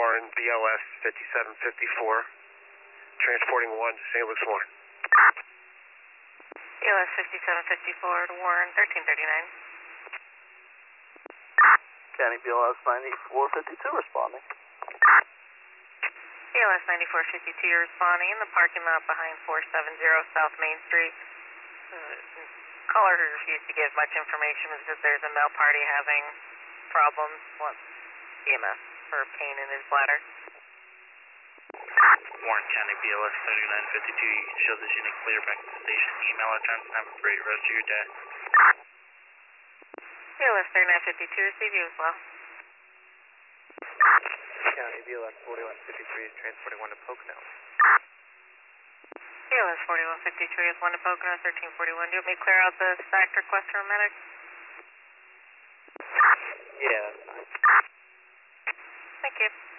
Warren, BLS 5754, transporting 1 to St. Luke's Warren. BLS 5754 to Warren, 1339. County BLS 9452 responding. BLS 9452 responding in the parking lot behind 470 South Main Street. Caller who refused to give much information was that there's a male party having problems. Wants EMS for pain in his bladder. Warren County BLS 3952, you can show this unit clear back to the station. Email address and have a great rest of your day. BLS 3952, receive you as well. County BLS 4153 is transporting 1 to Pocono. BLS 4153 is 1 to Pocono, 1341. Do you want me to clear out the stacked request for a medic? Yeah, that's fine. Thank you.